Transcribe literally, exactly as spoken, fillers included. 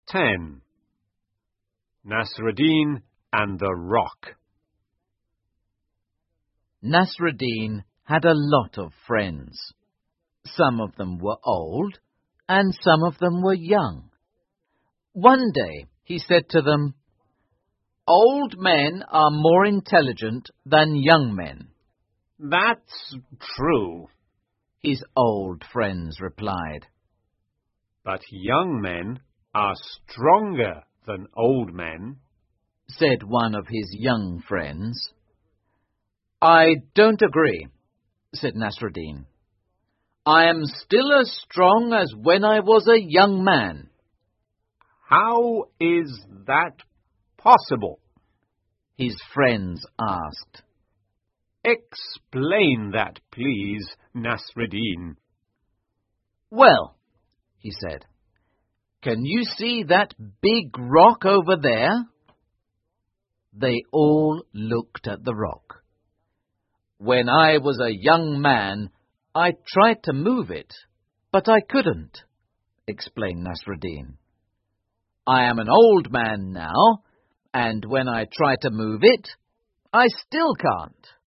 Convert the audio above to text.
ten. Nasruddin and the Rock. Nasruddin had a lot of friends. Some of them were old, and some of them were young. One day he said to them, "Old men are more intelligent than young men." "That's true," his old friends replied. "But young men are stronger than old men," said one of his young friends. "I don't agree," said Nasruddin. "I am still as strong as when I was a young man." "How is that possible?" his friends asked. "Explain that, please, Nasruddin." "Well," he said, "can you see that big rock over there?" They all looked at the rock. "When I was a young man, I tried to move it, but I couldn't," explained Nasruddin. "I am an old man now, and when I try to move it, I still can't."